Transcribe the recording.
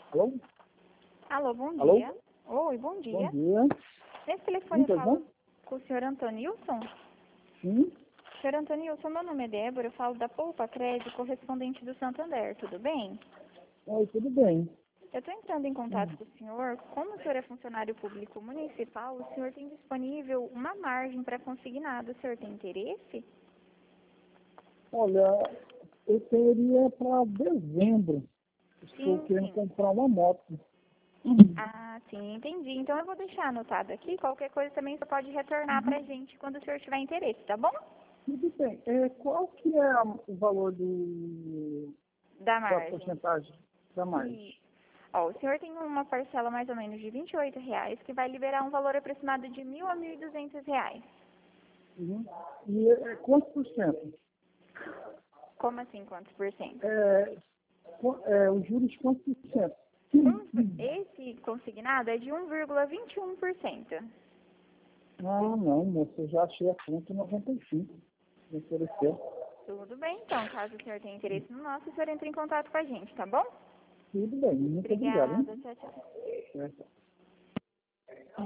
Alô? Alô, bom Alô? dia. Oi, bom dia. Bom dia. Nesse telefone eu Tudo falo bom? com o senhor Antonilson. Sim. Senhor Antonilson, meu nome é Débora, eu falo da Poupa Crédito, correspondente do Santander, tudo bem? Oi, tudo bem. Eu estou entrando em contato com o senhor. Como o senhor é funcionário público municipal, o senhor tem disponível uma margem para consignado. O senhor tem interesse? Olha, eu teria para dezembro. Estou Sim, querendo sim. comprar uma moto. Ah, sim, entendi. Então eu vou deixar anotado aqui. Qualquer coisa também você pode retornar para a gente quando o senhor tiver interesse, tá bom? Tudo bem. Qual que é o valor Da da margem. porcentagem da margem? E, ó, o senhor tem uma parcela mais ou menos de R$ 28, que vai liberar um valor aproximado de R$ 1.000 a R$ 1.200. Uhum. E quantos por cento? Como assim, quantos por cento? Os juros quantos por cento? Esse consignado é de 1,21%. Ah, não, moça, eu já achei a conta 95. Me ofereceu. Tudo bem, então, caso o senhor tenha interesse no nosso, o senhor entra em contato com a gente, tá bom? Tudo bem, muito obrigado, hein? Obrigada, tchau, tchau. É.